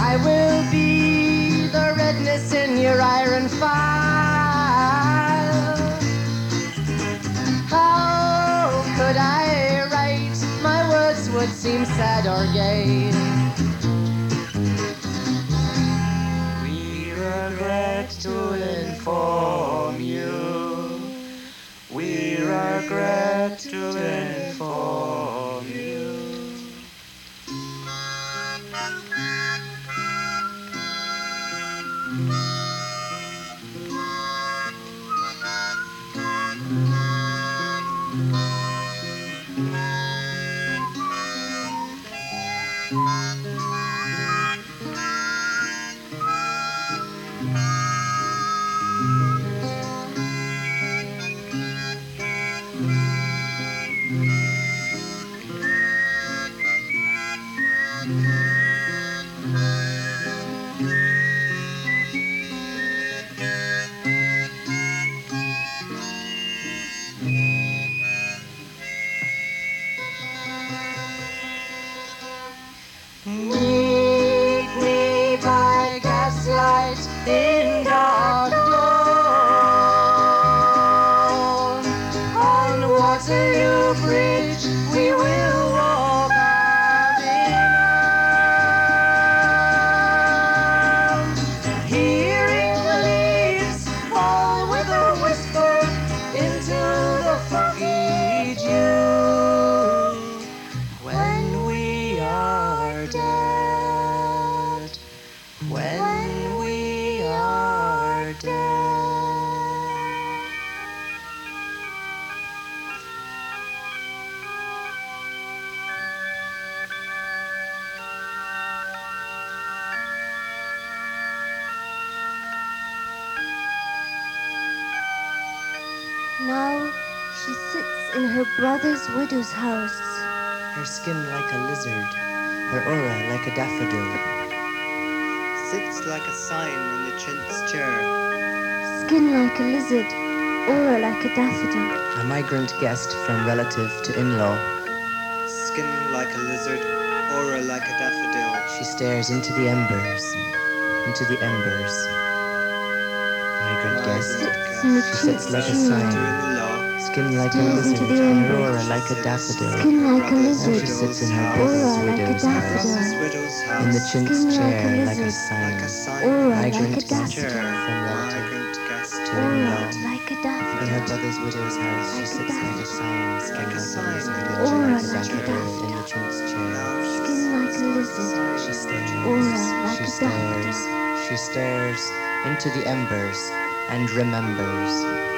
I will be the redness in your iron file. How could I write? My words would seem sad or gay. We regret to inform you. We regret to inform you. Meet me by gaslight in dark dawn. On Waterloo Bridge we will walk arm in arm. Hearing the leaves fall with a whisper into the foggy dew. When we are dead, when we are dead. Now she sits in her brother's widow's house. Her skin like a lizard, her aura like a daffodil. Sits like a sign in the chintz chair. Skin like a lizard, aura like a daffodil. A migrant guest from relative to in-law. Skin like a lizard, aura like a daffodil. She stares into the embers, into the embers. Migrant guest. Sits in the She sits like a chintz sign. chair. In-law. Skin like a Stares into lizard, the her embers. aura like a daffodil. Skin like a Now lizard, she sits in her aura brother's like a widow's daffodil. house. Brother's widow's house. In the chintz Skin like a chair like a lizard. like sign. a sign. Aura like Migrant a guest Chair. daffodil. from relative Migrant guest. to Aura in-law. like a In her daffodil. brother's widow's house, she Like a sits like a daffodil. sign, skin Like a like a sign. lizard, Aura aura like a like a daffodil. In daffodil. the chintz chair, Now she Skin like a lizard. she stares, Aura like she a stares, she stares into the embers and remembers.